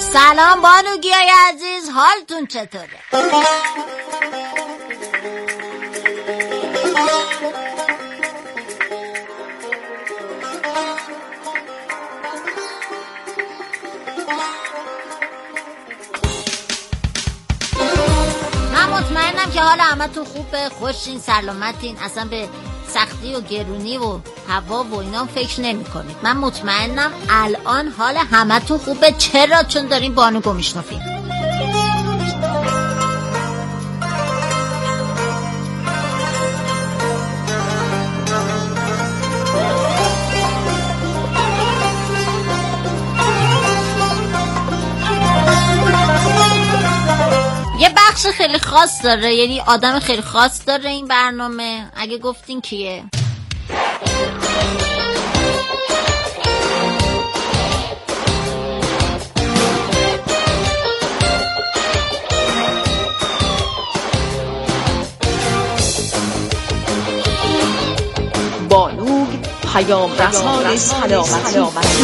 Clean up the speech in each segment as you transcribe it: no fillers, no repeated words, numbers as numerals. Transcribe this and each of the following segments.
سلام بانوگیای عزیز، حالتون چطوره؟ من مطمئنم که حال همتون خوبه، خوشین، سلامتین، اصلا به سختی و گرونی و هوا و اینا فکر نمی کنید. من مطمئنم الان حال همتون خوبه. چرا؟ چون داریم بانو میشنفیم. یه بخش خیلی خاص داره، یعنی آدم خیلی خاص داره این برنامه. اگه گفتین کیه؟ بانو پیام رسان سلامتی.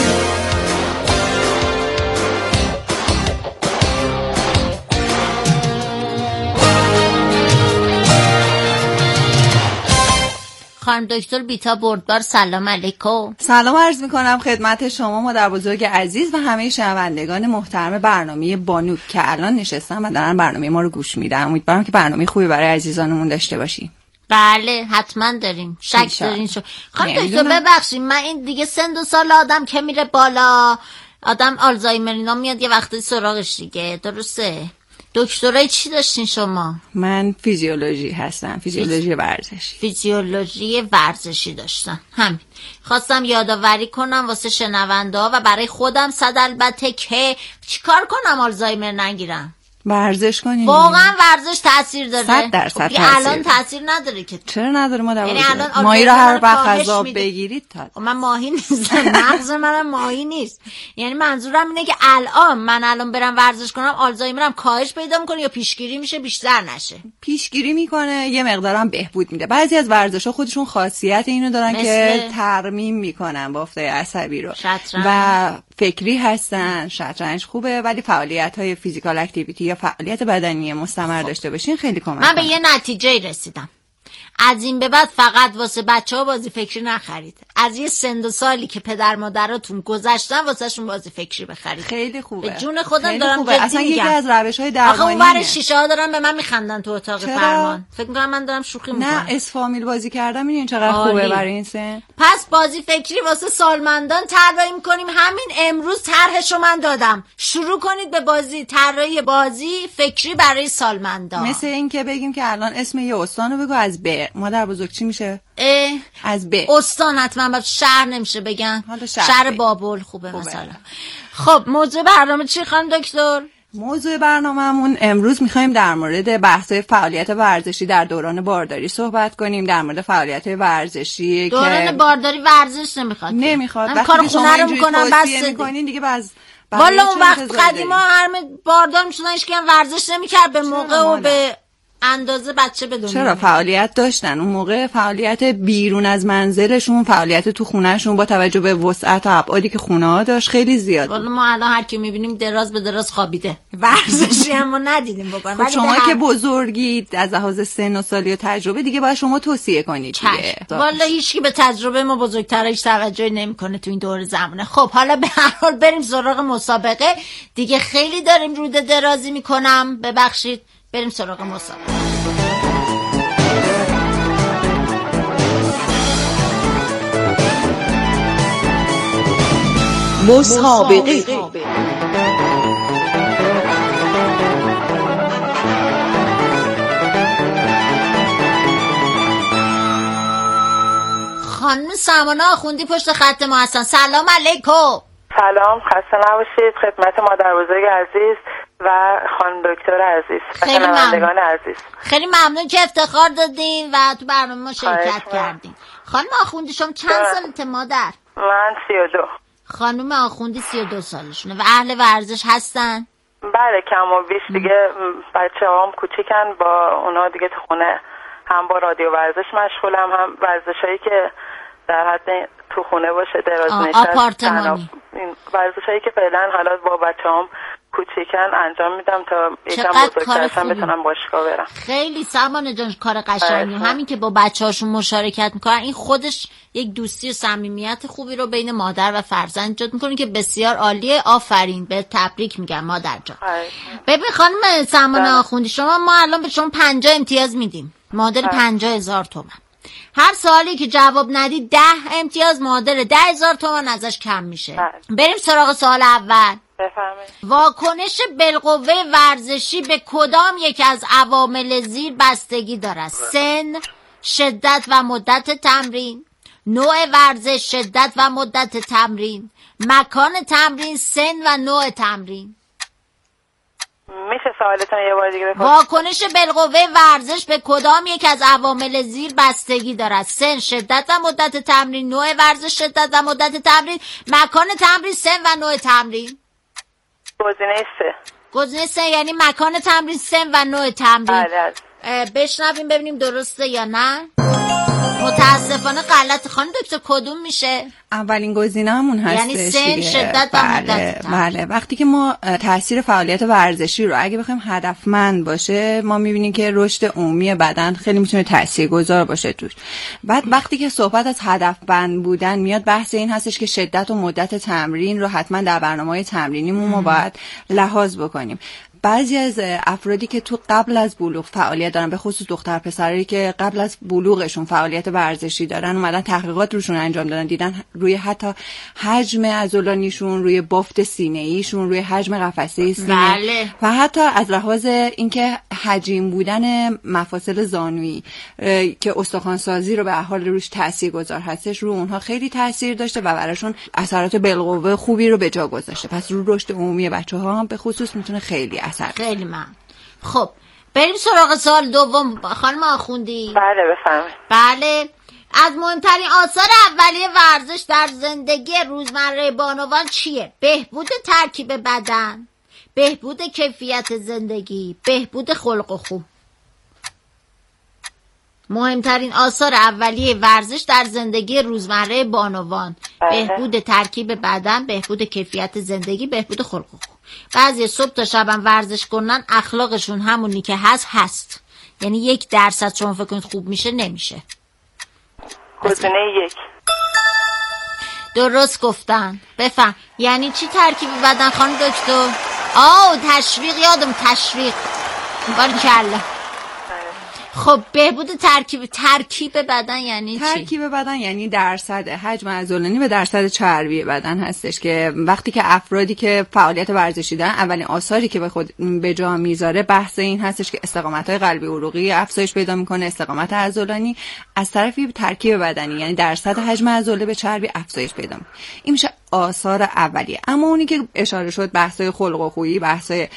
خانم دکتر بیتا بردبار، سلام علیکم. سلام عرض میکنم خدمت شما مادر بزرگ عزیز و همه شنوندگان محترم برنامه بانو که الان نشستن و دارن برنامه ما رو گوش میدن. امیدوارم که برنامه خوبی برای عزیزانمون داشته باشیم. بله حتما داریم، شک دارین شو. خانم دکتر ببخشید، من این دیگه سن و سال آدم که میره بالا، آدم آلزایمر اینا میاد یه وقتی سراغش دیگه، درسته؟ دکترای چی داشتین شما؟ من فیزیولوژی هستم، فیزیولوژی ورزشی. فیزیولوژی ورزشی داشتم. همین خواستم یادآوری کنم واسه شنونده ها و برای خودم صد البته که چیکار کنم آلزایمر نگیرم. ورزش کنین. واقعا ورزش تاثیر داره. 100% تاثیر. الان تاثیر نداره که. چرا نداره مادر بزرگ؟ یعنی ماهی رو هر وقت غذا بگیرید تا. من ماهی نیستم، مغز منم ماهی نیست. یعنی منظورم اینه که الان برم ورزش کنم آلزایمرم کاهش پیدا میکنه یا پیشگیری میشه بیشتر نشه؟ پیشگیری میکنه، یه مقدارم بهبود میده. بعضی از ورزش‌ها خودشون خاصیت اینو دارن که ترمیم میکنن بافتای عصبی رو. و فکری هستن. شطرنج خوبه ولی فعالیت‌های فیزیکال اکتیویتی یا فعالیت بدنی مستمر داشته باشین خیلی کمک من به یه نتیجه رسیدم. از این به بعد فقط واسه بچه‌ها بازی فکری نخرید. از یه سن و سالی که پدر مادراتون گذاشتن واسهشون بازی فکری بخرید. خیلی خوبه. به جون خودم دارم خوبه. اصلا یکی از روش‌های درمانی. آخه اون ور شیشه ها دارن به من میخندن تو اتاق فرمان. فکر می‌کنم من دارم شوخی می‌کنم. نه اسفامیل بازی کردم این چقدر خوبه برای این سن. پس بازی فکری واسه سالمندان طراحی می‌کنیم. همین امروز طرحشو من دادم. شروع کنید به بازی، طراحی بازی فکری برای سالمندان. مثل این که بگیم که الان اسم یه استانو بگو از ب. مادر بزرگ چی میشه؟ از ب. استان حتما باید، شهر نمیشه بگن. شهر بابل خوبه مثلا. خب موضوع برنامه چی خانم دکتر؟ موضوع برنامه‌مون امروز می‌خوایم در مورد بحث‌های فعالیت ورزشی در دوران بارداری صحبت کنیم. در مورد فعالیت ورزشی که دوران بارداری ورزش نمیخواد. وقتی کار خونه رو می‌کنم بس می‌کنین دیگه والا اون وقت قدیما همه باردار می‌شدن، هیچ کم ورزش نمی‌کرد به موقع و به اندازه بچه بدون. چرا فعالیت داشتن اون موقع، فعالیت بیرون از منزلشون، فعالیت تو خونهشون با توجه به وسعت و ابعادی که خونه ها داشت خیلی زیاد. والا ما الان هر کی می‌بینیم دراز به دراز خوابیده، ورزشی هم ندیدیم بکنن. خب شما که بزرگید از لحاظ سن و سالی و تجربه دیگه باید شما توصیه کنید دیگه. والا هیچکی به تجربه ما بزرگترا هیچ توجهی نمی‌کنه تو این دور زمانه. خب حالا به هر حال بریم سراغ مسابقه دیگه. خیلی داریم روده درازی می‌کنم، ببخشید. بریم سراغ مسابقه. خانم سمانه آخوندی پشت خط ما هستن. سلام علیکم. سلام، خسته نباشید خدمت مادر بزرگ عزیز و خانم دکتر عزیز و شنوندگان عزیز. خیلی ممنون که افتخار دادین و تو برنامه ما شرکت کردین. خانم آخوندی شما چند سالته مادر؟ من 32. خانم آخوندی 32 سالشونه و اهل ورزش هستن؟ بله کم و بیش دیگه. بچه هم کوچیکن، با اونا دیگه تو خونه هم با رادیو ورزش مشغولم، هم ورزش هایی که در حد تو خونه باشه، دراز نشست، آپارتمانی. این ورزش هایی که فعلا حالا با بچه هم کوچیکن انجام میدم تا یکم بزرگتر بتونم باشگاه برم. خیلی سمانه جان کار قشنگی. همین که با بچه‌هاشون مشارکت میکنن این خودش یک دوستی و صمیمیت خوبی رو بین مادر و فرزند ایجاد میکنه که بسیار عالیه. آفرین، به تبریک میگم مادر جان. ببین خانم سمانه آخوندی، ما الان به شما 50 امتیاز میدیم، معادل 50,000 تومان. هر سوالی که جواب ندی 10 امتیاز، معادل 10,000 تومان ازش کم میشه. بریم سراغ سوال اول. بفرمایید. واکنش بالقوه ورزشی به کدام یک از عوامل زیر بستگی دارد؟ سن، شدت و مدت تمرین، نوع ورزش، شدت و مدت تمرین، مکان تمرین، سن و نوع تمرین. میشه سوالتون یه بار دیگه بپرسید؟ واکنش بالقوه ورزش به کدام یک از عوامل زیر بستگی دارد؟ سن، شدت و مدت تمرین، نوع ورزش، شدت و مدت تمرین، مکان تمرین، سن و نوع تمرین. گزینه 3 یعنی مکان تمرین، سن و نوع تمرین. بشنویم ببینیم درسته یا نه. متاسفانه غلط. خانم دکتر کدوم میشه؟ اولین گزینه همون هستش، یعنی سن، شدت و مدت تمرین. بله. وقتی که ما تاثیر فعالیت ورزشی رو اگه بخوایم هدفمند باشه، ما میبینیم که رشد عمومی بدن خیلی میتونه تاثیرگذار باشه توش. بعد وقتی که صحبت از هدفمند بودن میاد، بحث این هستش که شدت و مدت تمرین رو حتما در برنامه‌های تمرینیمون ما باید لحاظ بکنیم. بعضی از افرادی که تو قبل از بلوغ فعالیت دارن، به خصوص دختر پسرایی که قبل از بلوغشون فعالیت ورزشی دارن، اومدن تحقیقات روشون انجام دادن، دیدن روی حتی حجم عضلانیشون، روی بافت سینه ایشون، روی حجم قفسه سینه و حتی از لحاظ اینکه حجیم بودن مفاصل زانویی که استخوان‌سازی رو به حال روش تاثیرگذار هستش، رو اونها خیلی تاثیر داشته و براشون اثرات بالقوه خوبی رو به جا گذاشته. پس رو رشد عمومی بچه‌ها هم به خصوص میتونه خیلی خیلی من. خب بریم سراغ سوال دوم. خانم آخوندی. بله بفرمایید. بله. از مهمترین آثار اولیه ورزش در زندگی روزمره بانوان چیه؟ بهبود ترکیب بدن، بهبود کیفیت زندگی، بهبود خلق و خو. مهمترین آثار اولیه ورزش در زندگی روزمره بانوان: بهبود ترکیب بدن، بهبود کیفیت زندگی، بهبود خلق و خو. بعضی صبح تا شبم ورزش کنن، اخلاقشون همونی که هست. یعنی 1% شما فکر کنید خوب میشه، نمیشه. گزینه 1. درست گفتن. بفهم. یعنی چی ترکیب بدن خانم دکتر؟ تشویق. یادم تشویق. باریکلا. خب بهبود ترکیب بدن یعنی چی؟ ترکیب بدن یعنی درصد حجم عضلانی و درصد چربی بدن هستش، که وقتی که افرادی که فعالیت ورزشی دارن، اولین آثاری که به جا میذاره بحث این هستش که استقامت‌های قلبی عروقی افزایش پیدا میکنه، استقامت عضلانی، از طرفی ترکیب بدنی یعنی درصد حجم عضله به چربی افزایش پیدا میکنه. این میشه آثار اولیه. اما اونی که اشاره شد، بحث‌های خلق و خویی، بحث‌های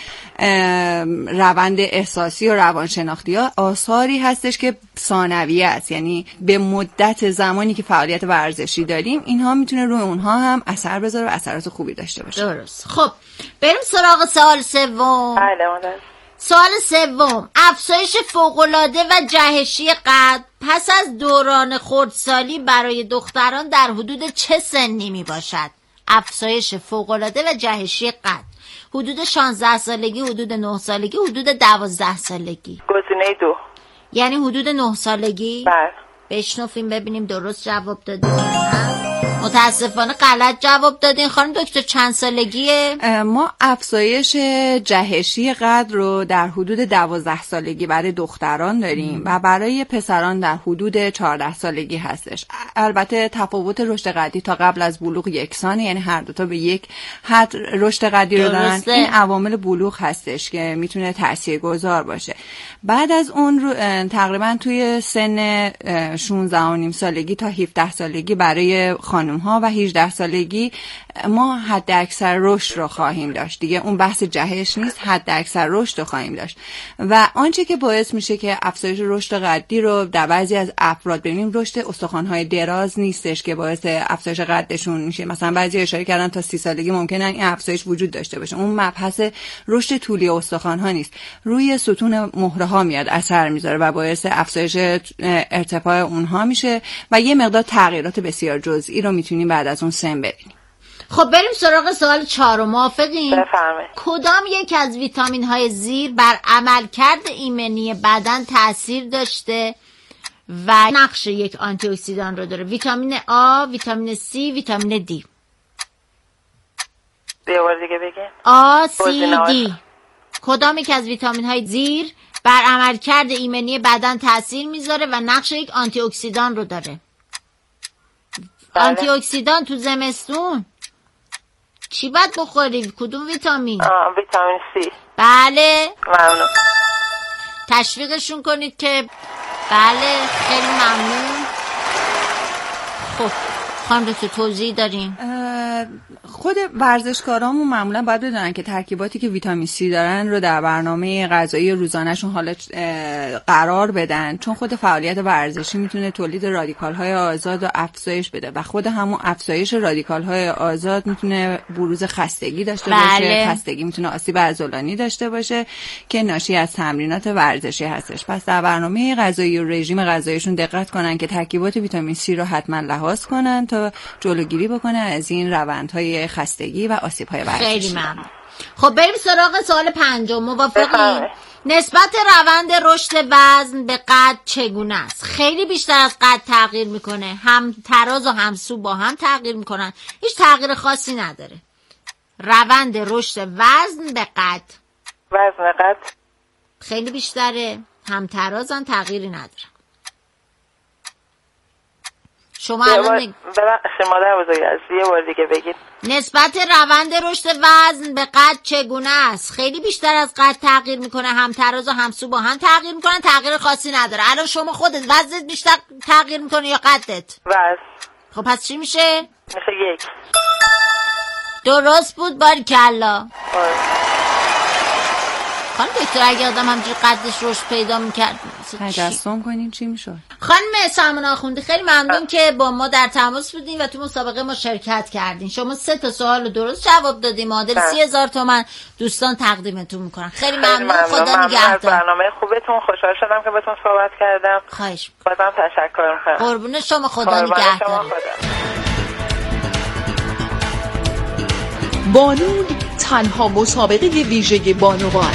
روند احساسی و روانشناختی ها، آثاری هستش که ثانویه است، یعنی به مدت زمانی که فعالیت ورزشی داریم اینها میتونه روی اونها هم اثر بذاره و اثرات خوبی داشته باشه. درست. خب بریم سراغ سوال سوم. بله مادر. سوال سوم: افزایش فوق‌العاده و جهشی قد پس از دوران خردسالی برای دختران در حدود چه سنی می باشد؟ افزایش فوق‌العاده و جهشی قد حدود 16 سالگی، حدود 9 سالگی، حدود 12 سالگی. گزینه 2. یعنی حدود 9 سالگی؟ بله. بشنویم ببینیم درست جواب دادین یا نه. متاسفانه غلط جواب دادین. خانم دکتر چند سالگیه؟ ما افزایش جهشی قد رو در حدود 12 سالگی برای دختران داریم و برای پسران در حدود 14 سالگی هستش. البته تفاوت رشد قدی تا قبل از بلوغ یکسانه، یعنی هر دوتا به یک حد رشد قدی رو دارن. این عوامل بلوغ هستش که میتونه تاثیرگذار باشه. بعد از اون رو تقریبا توی سن 16.5 سالگی تا 17 سالگی برای خانم ها و 18 سالگی ما حد اکثر رشد رو خواهیم داشت. دیگه اون بحث جهش نیست، حد اکثر رشد رو خواهیم داشت. و آنچه که باعث میشه که افزایش رشد قدی رو در بعضی از افراد ببینیم، رشد استخوان‌های دراز نیستش که باعث افزایش قدشون میشه. مثلا بعضی اشاره کردن تا 30 سالگی ممکنه این افزایش وجود داشته باشه. اون مبحث رشد طولی استخوان‌ها نیست، روی ستون مهره ها میاد اثر میذاره و باعث افزایش ارتفاع اونها میشه و یه مقدار تغییرات بسیار جزئی رو میتونیم بعد از اون سن ببینیم. خب بریم سراغ سوال 4. موافقین؟ بفرمایید. کدام یک از ویتامین های زیر بر عملکرد ایمنی بدن تأثیر داشته و نقش یک آنتی اکسیدان رو داره؟ ویتامین آ، ویتامین سی، ویتامین دی. یه بار دیگه بگین. آ، سی، دی. کدام یک از ویتامین های زیر بر عملکرد ایمنی بدن تأثیر میذاره و نقش یک آنتی اکسیدان رو داره؟ آنتی اکسیدان تو زمستون چی باید بخوری؟ کدوم ویتامین؟ ویتامین سی. بله، ممنون. تشویقشون کنید که بله. خیلی ممنون. خب خانم دکتر توضیح داریم؟ خود ورزشکارامون معمولا باید بدونن که ترکیباتی که ویتامین سی دارن رو در برنامه غذایی روزانه‌شون حالا قرار بدن، چون خود فعالیت ورزشی میتونه تولید رادیکال‌های آزاد و افزایش بده و خود همون افزایش رادیکال‌های آزاد میتونه بروز خستگی داشته باشه. خستگی میتونه آسیب عضلانی داشته باشه که ناشی از تمرینات ورزشی هستش. پس در برنامه غذایی و رژیم غذاییشون دقت کنن که ترکیبات ویتامین سی رو حتما لحاظ کنن تا جلوگیری بکنن از این روندهای خستگی و آسیب‌های ورزشی. خیلی ممنون. خب بریم سراغ سوال 5. موافقی؟ نسبت روند رشد وزن به قد چگونه است؟ خیلی بیشتر از قد تغییر میکنه، هم تراز و همسو با هم تغییر میکنن، هیچ تغییر خاصی نداره. روند رشد وزن به قد. وزن قد خیلی بیشتره، هم تراز هم تغییری نداره. شما الان مادر بزرگ از یه بار دیگه بگید. نسبت روند رشد وزن به قد چگونه است؟ خیلی بیشتر از قد تغییر میکنه، هم تراز و همسو با هم تغییر میکنن، تغییر خاصی نداره. الان شما خودت وزنت بیشتر تغییر میکنه یا قدت؟ وزن. خب پس چی میشه؟ میشه 1. درست بود، باریکلا. خانم دکتر اگه آدم همجوری قدش رشد پیدا میکرد تجسم کنیم چی میشد؟ خانم سلمان آخوندی خیلی ممنون که با ما در تماس بودین و تو مسابقه ما شرکت کردین. شما 3 تا سوال درست جواب دادین، معادل 30,000 تومان دوستان تقدیمتون میکنن. خیلی ممنون. خدا نگهدار. برنامه خوبتون، خوشحال شدم که باتون صحبت کردم. خواهش بازم تشکر میکنم. قربون شما، خدا نگهدار. بانون تنها مسابقه ویژه بانوان.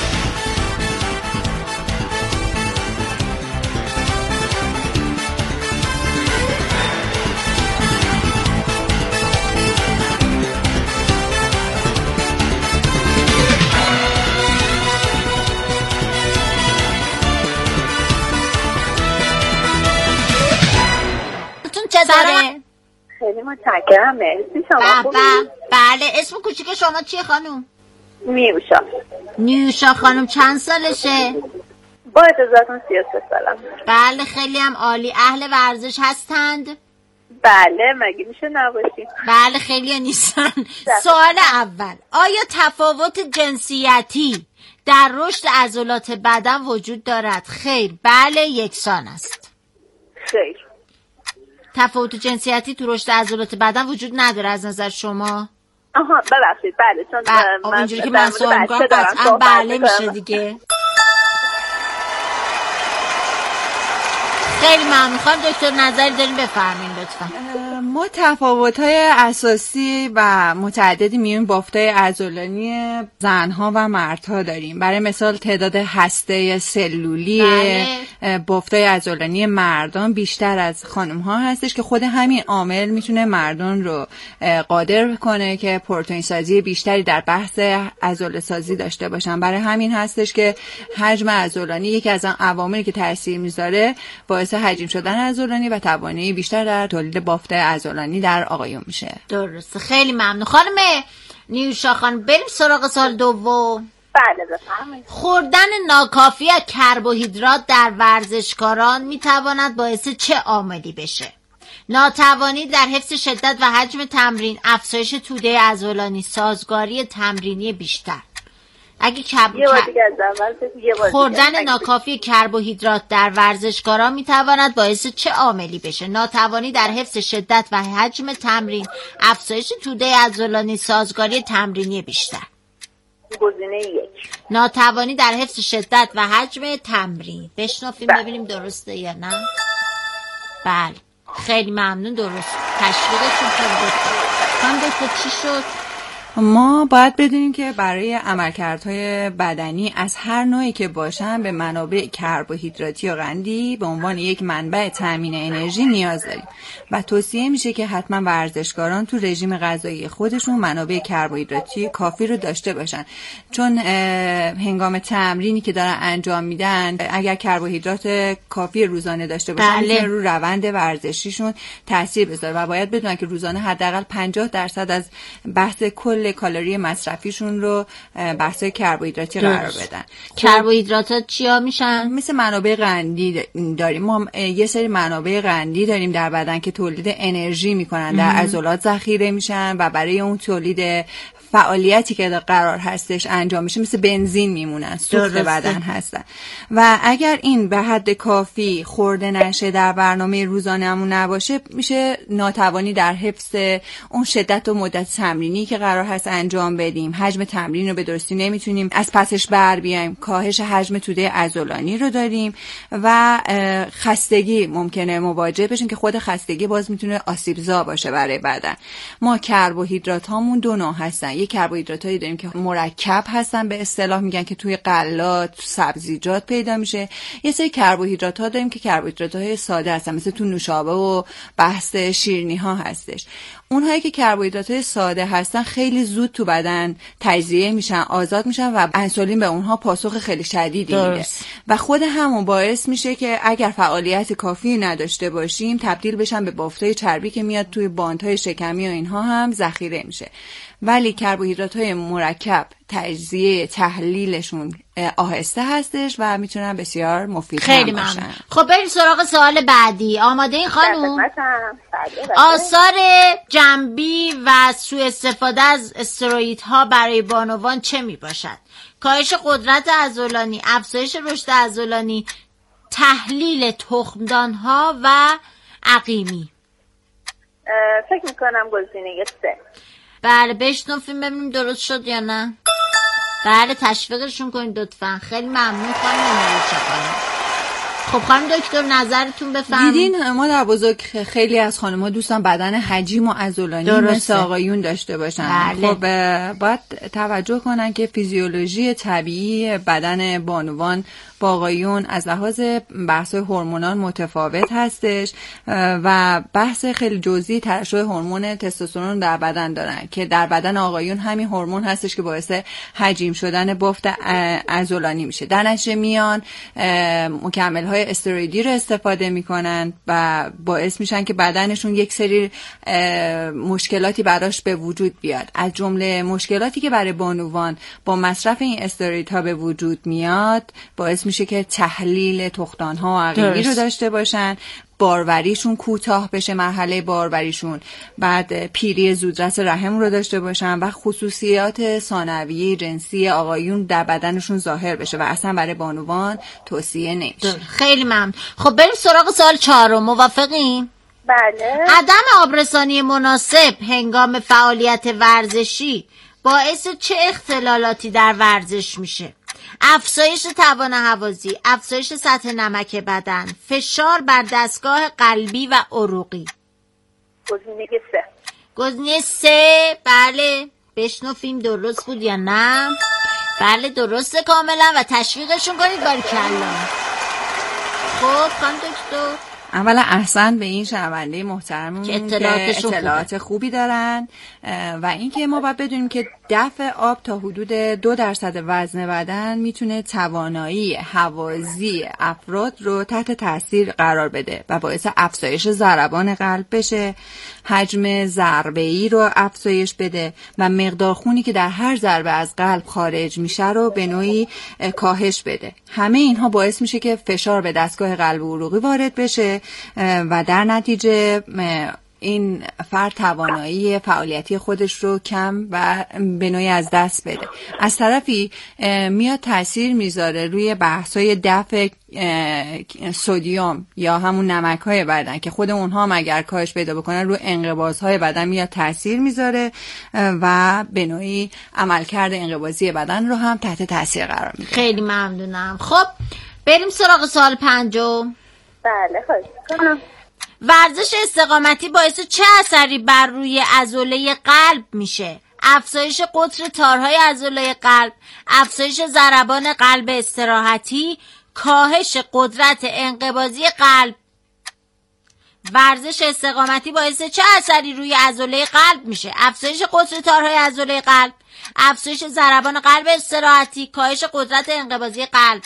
خیلی متشکرم. مرسی شما. بله اسم کوچیک شما چیه خانم؟ نیوشا. نیوشا خانم چند سالشه؟ با اجازهتون 33 سالم. بله خیلی هم عالی. اهل ورزش هستند؟ بله مگه میشه نباشی؟ بله خیلی نیستن. سوال اول، آیا تفاوت جنسیتی در رشد عضلات بدن وجود دارد؟ خیر. بله یکسان است. خیر. تفاوت جنسیتی تو رشد عضلات بدن وجود نداره از نظر شما؟ آها ببخشید بله، چون اینجوری که من سوال میکنم قطعا بله میشه دیگه. خیلی ممنون. خانم دکتر نظری دارین بفرمایید لطفا. ما تفاوت‌های اساسی و متعددی میون بافت‌های عضلانی زن‌ها و مردها داریم. برای مثال تعداد هسته سلولی بافت‌های عضلانی مردان بیشتر از خانم‌ها هستش که خود همین عامل میتونه مردان رو قادر کنه که پروتئین سازی بیشتری در بحث عضله سازی داشته باشن. برای همین هستش که حجم عضلانی یکی از آن عواملی که تاثیر میذاره باعث حجیم شدن عضلانی و توانایی بیشتر در تولید بافت عضلانی در آقایون میشه. درسته. خیلی ممنون خانم نیوشا خانم. بریم سراغ سال دوم. بله بفرمایید. خوردن ناکافی کربوهیدرات در ورزشکاران میتواند باعث چه عاملی بشه؟ ناتوانی در حفظ شدت و حجم تمرین، افزایش توده عضلانی، سازگاری تمرینی بیشتر. اگه خوردن ناکافی کربوهیدرات در ورزشکاران میتواند باعث چه عاملی بشه؟ ناتوانی در حفظ شدت و حجم تمرین، افزایش توده عضلانی، سازگاری تمرینی بیشتر. گزینه 1. ناتوانی در حفظ شدت و حجم تمرین. بشنافیم ببینیم درسته یا نه. بله خیلی ممنون. درست. تشویقتون کنید. خانم دکتر چی شد؟ ما باید بدونیم که برای عملکردهای بدنی از هر نوعی که باشن به منابع کربوهیدراتی و قندی به عنوان یک منبع تامین انرژی نیاز داریم و توصیه میشه که حتما ورزشکاران تو رژیم غذایی خودشون منابع کربوهیدراتی کافی رو داشته باشن، چون هنگام تمرینی که دارن انجام میدن اگر کربوهیدرات کافی روزانه داشته باشن میتونه رو روند ورزشیشون تاثیر بذاره و باید بدونن که روزانه حداقل 50% از بحث کل کالری مصرفیشون رو بحث کربوهیدراتی قرار بدن. کربوهیدراتات چیا میشن؟ مثل منابع قندی داریم. ما یه سری منابع قندی داریم در بدن که تولید انرژی میکنن، در عضلات ذخیره میشن و برای اون تولید فعالیتی که قرار هستش انجام میشه مثل بنزین میمونن، سوخت بدن هستن. و اگر این به حد کافی خورده نشه، در برنامه روزانه‌مون نباشه، میشه ناتوانی در حفظ اون شدت و مدت تمرینی که قرار هست انجام بدیم. حجم تمرین رو به درستی نمیتونیم از پسش بر بیایم. کاهش حجم توده عضلانی رو داریم و خستگی ممکنه مواجه بشیم که خود خستگی باز میتونه آسیبزا باشه برای بدن. ما کربوهیدرات هامون دو نوع هستن. یک کربوهیدراتایی داریم که مرکب هستن، به اصطلاح میگن که توی غلات، سبزیجات پیدا میشه. یه سری کربوهیدرات ها داریم که کربوهیدرات های ساده هستن، مثل تو نوشابه و بحث شیرینی ها هستش. اونهایی که کربوهیدرات های ساده هستن خیلی زود تو بدن تجزیه میشن، آزاد میشن و انسولین به اونها پاسخ خیلی شدیدی میده و خود همون باعث میشه که اگر فعالیت کافی نداشته باشیم تبدیل بشن به بافتای چربی که میاد توی باندهای شکمی و اینها هم ذخیره میشه. ولی کربوهیدرات‌های مرکب تجزیه تحلیلشون آهسته هستش و میتونن بسیار مفید خیلی باشن. خب بریم سراغ سوال بعدی. آماده این خانم؟ آثار جنبی و سوء استفاده از استروئیدها برای بانوان چه میباشد؟ کاهش قدرت عضلانی، افزایش رشد عضلانی، تحلیل تخمدانها و عقیمی. فکر میکنم گزینه 3. بله بشنویم ببینیم درست شد یا نه. بله تشویقشون کنید لطفا. خیلی ممنون خانم. خب خانم دکتر نظرتون بفرمایید. دیدین ما در بزرگ خیلی از خانم‌ها دوستان بدن حجیم و عضلانی مثل آقایون داشته باشن. بله. خب باید توجه کنن که فیزیولوژی طبیعی بدن بانوان با آقایون از لحاظ بحث هورمونال متفاوت هستش و بحث خیلی جزئی ترشح هورمون تستوسترون در بدن دارن که در بدن آقایون همین هورمون هستش که باعث حجیم شدن بافت عضلانی میشه. در نتیجه میان مکمل‌های استروئیدی رو استفاده میکنن و باعث میشن که بدنشون یک سری مشکلاتی براش به وجود بیاد. از جمله مشکلاتی که برای بانوان با مصرف این استروئیدها به وجود میاد باعث میشه که تحلیل تخمدان‌ها و عقیمی رو داشته باشن، باروریشون کوتاه بشه، مرحله باروریشون، بعد پیری زودرس رحم رو داشته باشن و خصوصیات ثانویه جنسی آقایون در بدنشون ظاهر بشه و اصلا برای بانوان توصیه نمیشه. خیلی ممنون. خب بریم سراغ سوال 4. موافقین؟ بله. عدم آبرسانی مناسب هنگام فعالیت ورزشی باعث چه اختلالاتی در ورزش میشه؟ افزایش توان هوازی، افزایش سطح نمک بدن، فشار بر دستگاه قلبی و عروقی. گزینه 3. گزینه 3. بله بشنویم درست بود یا نه. بله درسته کاملا و تشویقشون کنید. باریکلا. خب خانم دکتر اولا احسن به این شنونده محترمون که اطلاعات خوبی دارن و اینکه ما باید بدونیم که دفع آب تا حدود 2% وزن بدن میتونه توانایی هوازی افراد رو تحت تاثیر قرار بده و باعث افزایش ضربان قلب بشه، حجم ضربه‌ای رو افزایش بده و مقدار خونی که در هر ضربه از قلب خارج میشه رو به نوعی کاهش بده. همه اینها باعث میشه که فشار به دستگاه قلب و عروقی وارد بشه و در نتیجه این فرد توانایی فعالیتی خودش رو کم و به نوعی از دست بده. از طرفی میاد تاثیر میذاره روی بحث‌های دفع سدیم یا همون نمک‌های بدن که خود اونها هم اگر کاهش پیدا بکنن روی انقباض‌های بدن میاد تاثیر میذاره و به نوعی عملکرد انقباضی بدن رو هم تحت تاثیر قرار میده. خیلی ممنونم. خب بریم سراغ سوال 5. بله خواهش می‌کنم. ورزش استقامتی باعث چه اثری بر روی عضله قلب میشه؟ افزایش قطر تارهای عضله قلب، افزایش ضربان قلب استراحتی، کاهش قدرت انقباضی قلب. ورزش استقامتی باعث چه اثری روی عضله قلب میشه؟ افزایش قطر تارهای عضله قلب، افزایش ضربان قلب استراحتی، کاهش قدرت انقباضی قلب.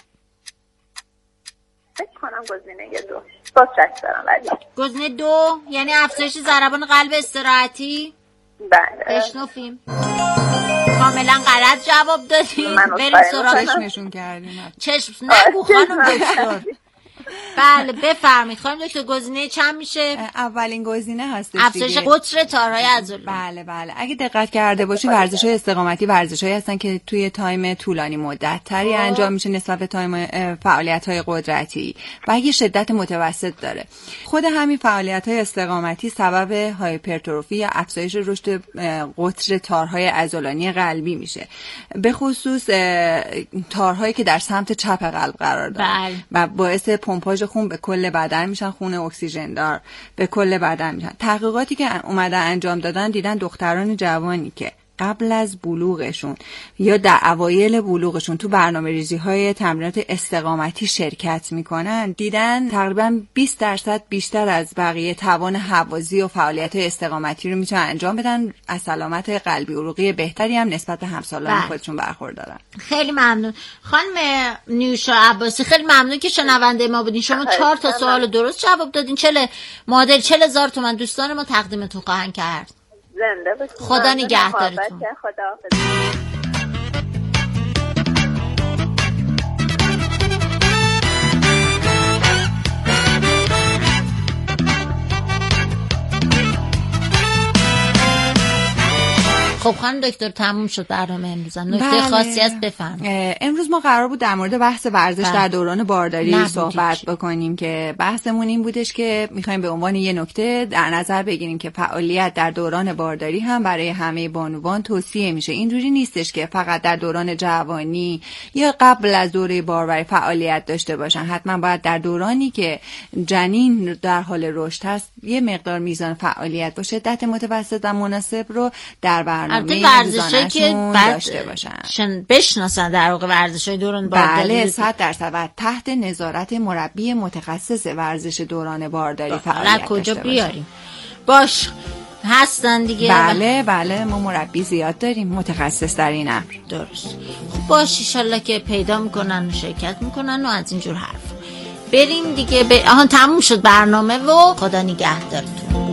فکر کنم گزینه 2. باز شک دارم ولی گزینه 2 یعنی افزایش ضربان قلب استراحتی. بله. بشنویم. کاملا غلط جواب دادیم. بریم سراغ چشمشون کردیم. چشم نگو خانم دکتر. بله بفرمایید خانم دکتر، گزینه چند میشه؟ اولین گزینه هستش افزایش قطر تارهای عضله. بله بله. اگه دقت کرده باشی ورزش‌های استقامتی ورزش‌هایی هستن که توی تایم طولانی مدت تری انجام میشه نسبت به تایم فعالیت‌های قدرتی و یه شدت متوسط داره. خود همین فعالیت‌های استقامتی سبب هایپرتروفی یا افزایش رشد قطر تارهای عضلانی قلبی میشه، به خصوص تارهایی که در سمت چپ قلب قرار دارن و باعث پمپاژ خون به کل بدن میشن، خون اکسیژن دار به کل بدن میشن. تحقیقاتی که اومدن انجام دادن دیدن دختران جوانی که قبل از بلوغشون یا در اوایل بلوغشون تو برنامه‌ریزی‌های تمرینات استقامتی شرکت میکنن، دیدن تقریبا 20% بیشتر از بقیه توان هوازی و فعالیت‌های استقامتی رو میتونن انجام بدن، از سلامت قلبی عروقی بهتری هم نسبت به همسالان خودشون برخوردارن. خیلی ممنون خانم نیوشا عباسی، خیلی ممنون که شنونده ما بودین. شما 4 تا سوال درست جواب دادین. 40,000 تومان دوستان ما تقدیمتون خواهند کرد. زنده باشید. خدا نگهدارتون. خدا. خب خانم دکتر تموم شد برنامه امروز. نکته خاصی هست بفرمایید. امروز ما قرار بود در مورد بحث ورزش در دوران بارداری صحبت بکنیم که بحثمون این بودش که میخوایم به عنوان یه نکته در نظر بگیریم که فعالیت در دوران بارداری هم برای همه بانوان توصیه میشه. اینجوری نیستش که فقط در دوران جوانی یا قبل از دوره باروری فعالیت داشته باشن. حتما باید در دورانی که جنین در حال رشد هست یه مقدار میزان فعالیت با شدت متوسط و مناسب رو در برنامه ورزشی که داشته باشن، بشناسن در واقع ورزش‌های دوران بارداری. بله 100% و تحت نظارت مربی متخصص ورزش دوران بارداری فعالیت کجا بیاریم باش هستن دیگه. بله ما مربی زیاد داریم متخصص در این امر. درست. خب باش ان شاءالله که پیدا میکنن و شرکت میکنن و از اینجور حرف. بریم دیگه تموم شد برنامه و خدا نگهدارتون.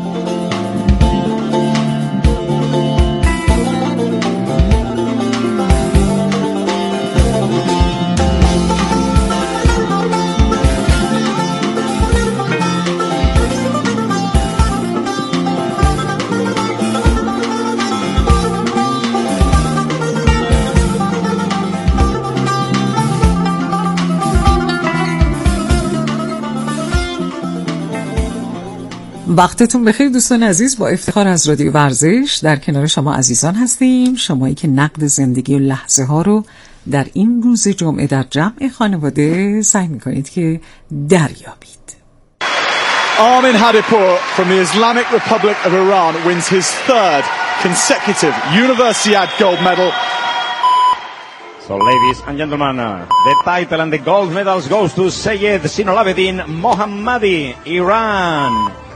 وقتتون بخیر دوستان عزیز. با افتخار از رادیو ورزش در کنار شما عزیزان هستیم، شمایی که نقد زندگی و لحظه ها رو در این روز جمعه در جمع خانواده سعی میکنید که دریابید. Armin Hadipour from the Islamic Republic of Iran wins his third consecutive Universiade gold medal. So ladies and gentlemen, the title and the gold medals goes to Seyed Sinolabedin Mohammadi, Iran.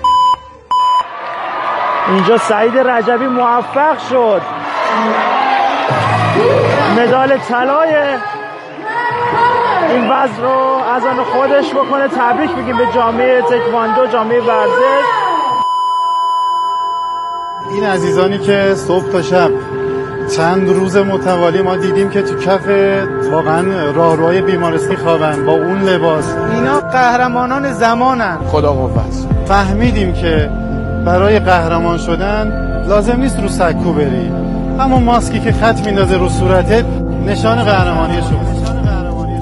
اینجا سعید رجبی موفق شد مدال طلای این وزن رو از آن خودش بکنه. تبریک بگیم به جامعه تکواندو، جامعه ورزش. این عزیزانی که صبح تا شب چند روز متوالی ما دیدیم که تو کف واقعا راهروهای بیمارستانی خوابن با اون لباس، اینا قهرمانان زمانن. خدا قوت. فهمیدیم که برای قهرمان شدن لازم نیست رو سکو بری، همون ماسکی که خط میندازه رو صورتت نشان قهرمانی شما.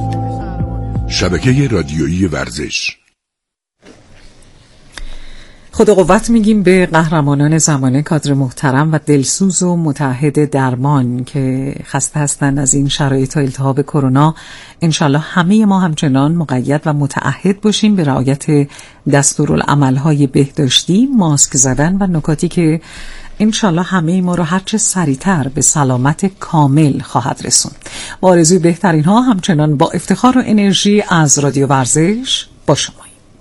شبکه رادیویی ورزش. خدا قوت میگیم به قهرمانان زمانه، کادر محترم و دلسوز و متعهد درمان که خسته هستند از این شرایط التهاب کرونا. انشالله همه ما همچنان مقید و متعهد باشیم به رعایت دستورالعمل‌های بهداشتی، ماسک زدن و نکاتی که انشالله همه ما رو هرچه سریعتر به سلامت کامل خواهد رسون. با آرزوی بهترین ها، همچنان با افتخار و انرژی از رادیو ورزش با شما.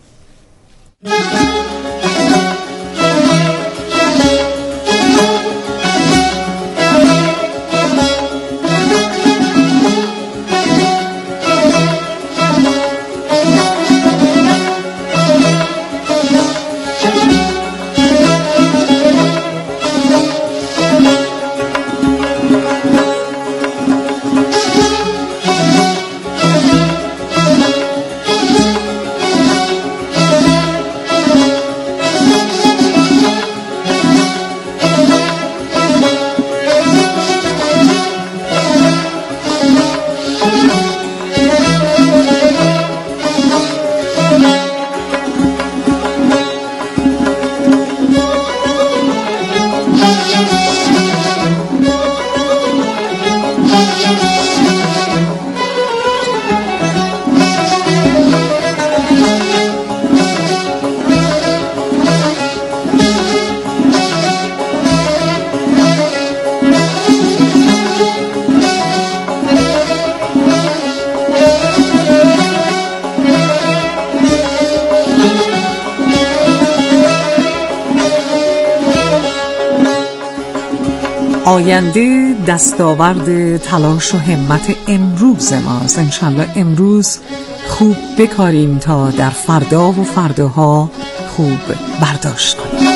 آینده دستاورد تلاش و همت امروز ماست. انشالله امروز خوب بکاریم تا در فردا و فرداها خوب برداشت کنیم.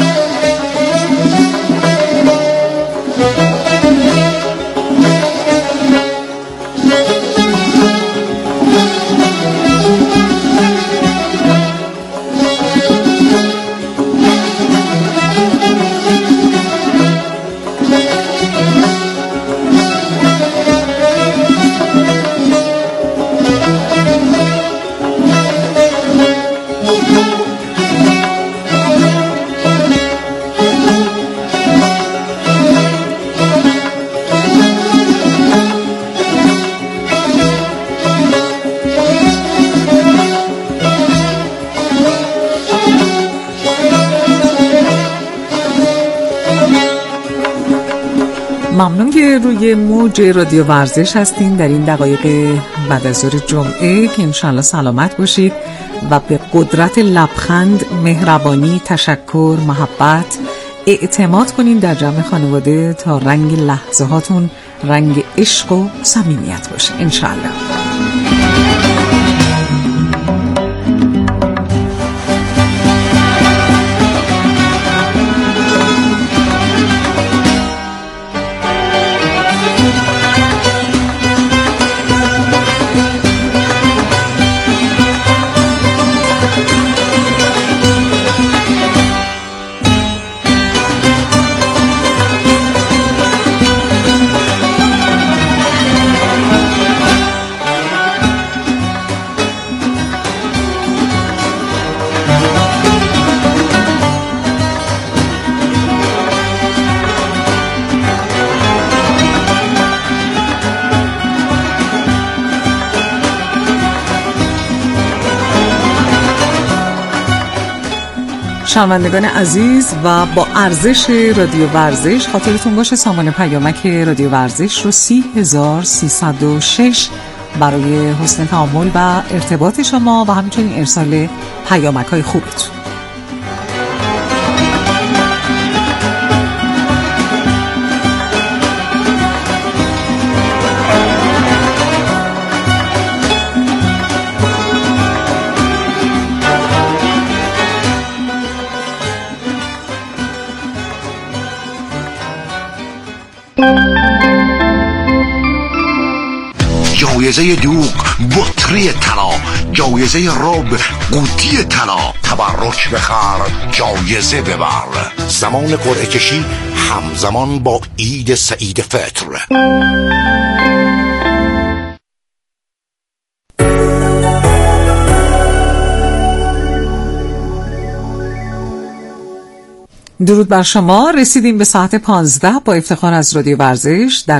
ممنون که روی موج رادیو ورزش هستین در این دقایق بعد از ظهر جمعه که انشالله سلامت باشید و به قدرت لبخند، مهربانی، تشکر، محبت اعتماد کنین در جمع خانواده تا رنگ لحظه هاتون رنگ عشق و صمیمیت باشه انشالله. شنوندگان عزیز و با ارزش رادیو ورزش، خاطرتون باشه سامان پیامک رادیو ورزش رو 30306 برای حسن تعامل و ارتباط شما و همچنین ارسال پیامک های خوبتون. جایزه دوغ بطری طلا، جایزه رب قوطی طلا، تبرک بخر جایزه ببر. زمان قرعه کشی همزمان با عید سعید فطر. درود بر شما. رسیدیم به ساعت 15 با افتخار از رادیو ورزش در